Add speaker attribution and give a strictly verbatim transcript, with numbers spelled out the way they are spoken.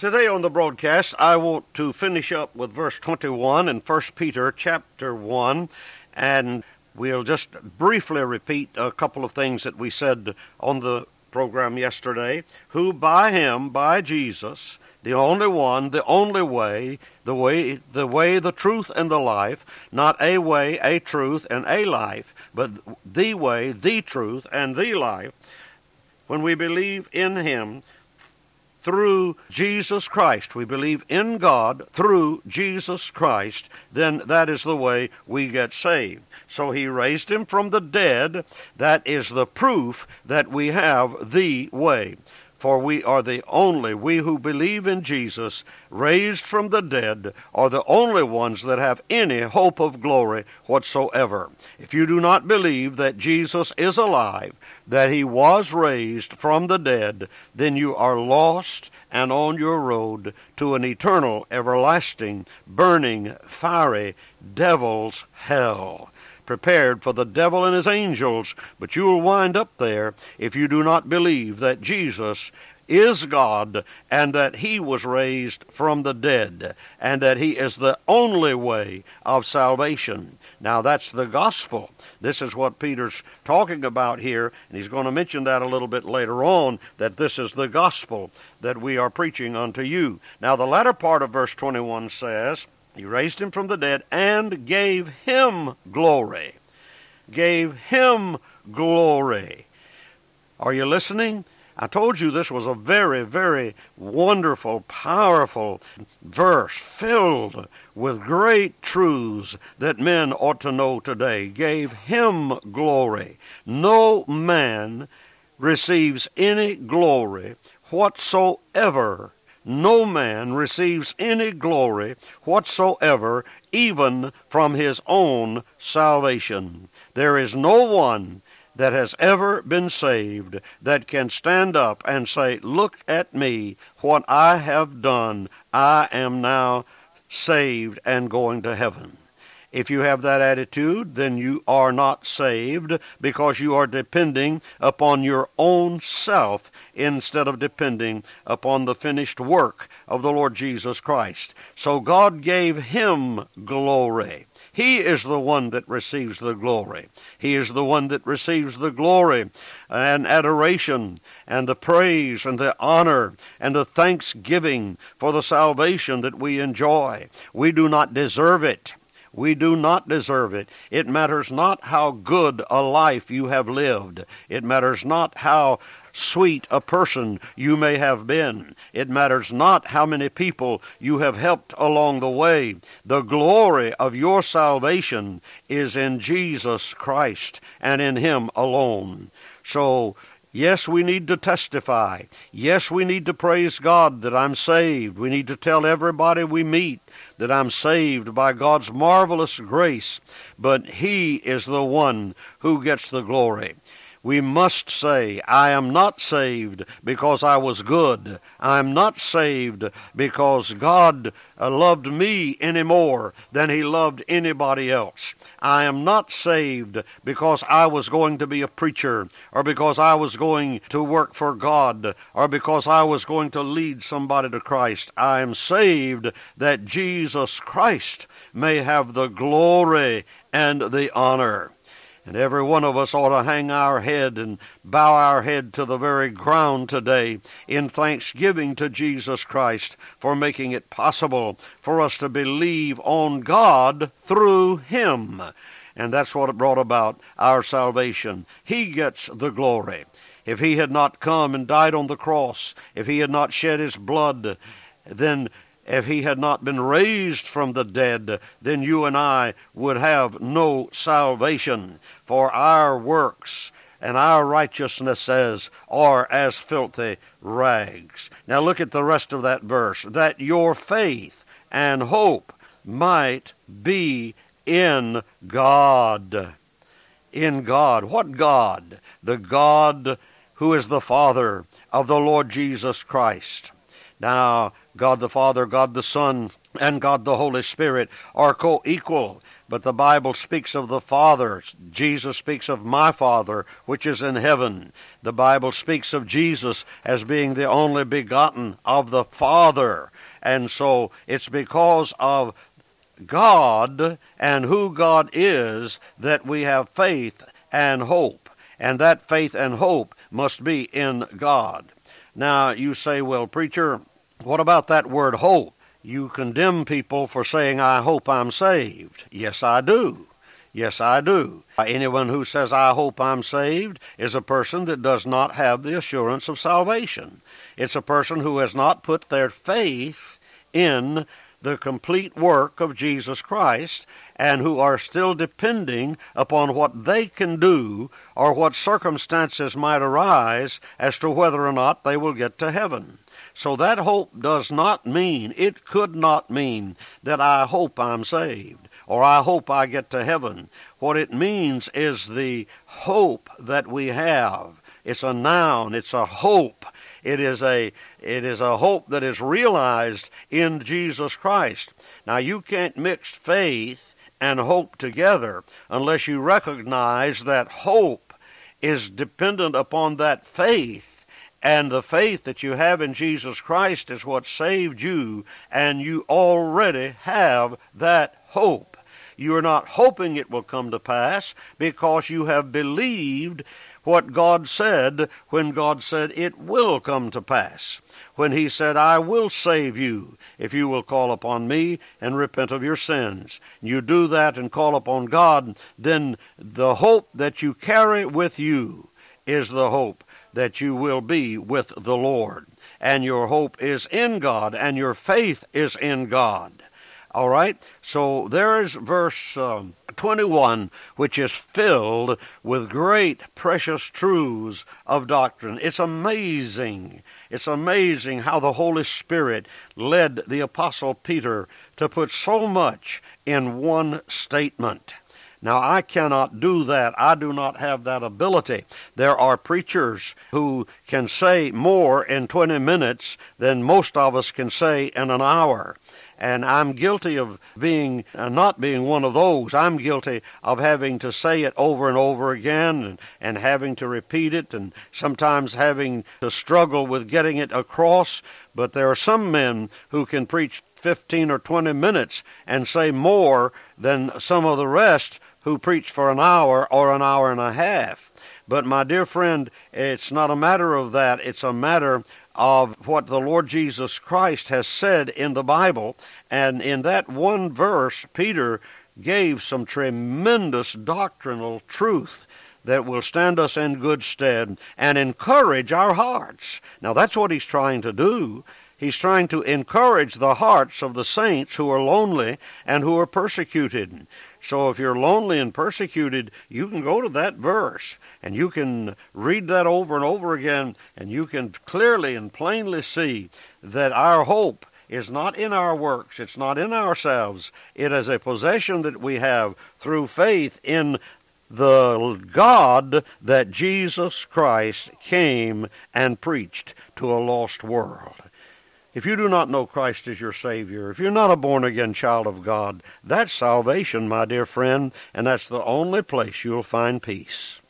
Speaker 1: Today on the broadcast, I want to finish up with verse twenty-one in First Peter chapter one, and we'll just briefly repeat a couple of things that we said on the program yesterday. Who by him, by Jesus, the only one, the only way, the way, the way, the truth, and the life, not a way, a truth, and a life, but the way, the truth, and the life. When we believe in him, through Jesus Christ, we believe in God through Jesus Christ, then that is the way we get saved. So he raised him from the dead. That is the proof that we have the way. For we are the only, we who believe in Jesus, raised from the dead, are the only ones that have any hope of glory whatsoever. If you do not believe that Jesus is alive, that he was raised from the dead, then you are lost and on your road to an eternal, everlasting, burning, fiery, devil's hell, prepared for the devil and his angels. But you will wind up there if you do not believe that Jesus is God and that he was raised from the dead and that he is the only way of salvation. Now that's the gospel. This is what Peter's talking about here, and he's going to mention that a little bit later on, that this is the gospel that we are preaching unto you. Now the latter part of verse twenty-one says, he raised him from the dead and gave him glory. Gave him glory. Are you listening? I told you this was a very, very wonderful, powerful verse filled with great truths that men ought to know today. Gave him glory. No man receives any glory whatsoever. No man receives any glory whatsoever, even from his own salvation. There is no one that has ever been saved that can stand up and say, look at me, what I have done. I am now saved and going to heaven. If you have that attitude, then you are not saved, because you are depending upon your own self instead of depending upon the finished work of the Lord Jesus Christ. So God gave him glory. He is the one that receives the glory. He is the one that receives the glory and adoration and the praise and the honor and the thanksgiving for the salvation that we enjoy. We do not deserve it. We do not deserve it. It matters not how good a life you have lived. It matters not how sweet a person you may have been. It matters not how many people you have helped along the way. The glory of your salvation is in Jesus Christ and in him alone. So, yes, we need to testify. Yes, we need to praise God that I'm saved. We need to tell everybody we meet that I'm saved by God's marvelous grace. But he is the one who gets the glory. We must say, I am not saved because I was good. I am not saved because God loved me any more than he loved anybody else. I am not saved because I was going to be a preacher, or because I was going to work for God, or because I was going to lead somebody to Christ. I am saved that Jesus Christ may have the glory and the honor. And every one of us ought to hang our head and bow our head to the very ground today in thanksgiving to Jesus Christ for making it possible for us to believe on God through him. And that's what brought about our salvation. He gets the glory. If he had not come and died on the cross, if he had not shed his blood, then if he had not been raised from the dead, then you and I would have no salvation. For our works and our righteousnesses are as filthy rags. Now look at the rest of that verse. That your faith and hope might be in God. In God. What God? The God who is the Father of the Lord Jesus Christ. Now, God the Father, God the Son, and God the Holy Spirit are co-equal. But the Bible speaks of the Father. Jesus speaks of my Father, which is in heaven. The Bible speaks of Jesus as being the only begotten of the Father. And so it's because of God and who God is that we have faith and hope. And that faith and hope must be in God. Now you say, well, preacher, what about that word hope? You condemn people for saying, I hope I'm saved. Yes, I do. Yes, I do. Anyone who says, I hope I'm saved, is a person that does not have the assurance of salvation. It's a person who has not put their faith in the complete work of Jesus Christ, and who are still depending upon what they can do or what circumstances might arise as to whether or not they will get to heaven. So that hope does not mean, it could not mean that I hope I'm saved or I hope I get to heaven. What it means is the hope that we have. It's a noun, it's a hope. It is a it is a hope that is realized in Jesus Christ. Now you can't mix faith and hope together unless you recognize that hope is dependent upon that faith. And the faith that you have in Jesus Christ is what saved you, and you already have that hope. You are not hoping it will come to pass because you have believed what God said when God said it will come to pass. When he said, I will save you if you will call upon me and repent of your sins. You do that and call upon God, then the hope that you carry with you is the hope that you will be with the Lord. And your hope is in God, and your faith is in God. All right? So there is verse um, twenty-one, which is filled with great, precious truths of doctrine. It's amazing. It's amazing how the Holy Spirit led the Apostle Peter to put so much in one statement. Now, I cannot do that. I do not have that ability. There are preachers who can say more in twenty minutes than most of us can say in an hour. And I'm guilty of being uh, not being one of those. I'm guilty of having to say it over and over again and, and having to repeat it and sometimes having to struggle with getting it across. But there are some men who can preach fifteen or twenty minutes and say more than some of the rest who preach for an hour or an hour and a half. But my dear friend, it's not a matter of that. It's a matter of what the Lord Jesus Christ has said in the Bible. And in that one verse, Peter gave some tremendous doctrinal truth that will stand us in good stead and encourage our hearts. Now, that's what he's trying to do. He's trying to encourage the hearts of the saints who are lonely and who are persecuted. So if you're lonely and persecuted, you can go to that verse, and you can read that over and over again, and you can clearly and plainly see that our hope is not in our works, it's not in ourselves. It is a possession that we have through faith in the God that Jesus Christ came and preached to a lost world. If you do not know Christ as your Savior, if you're not a born-again child of God, that's salvation, my dear friend, and that's the only place you'll find peace.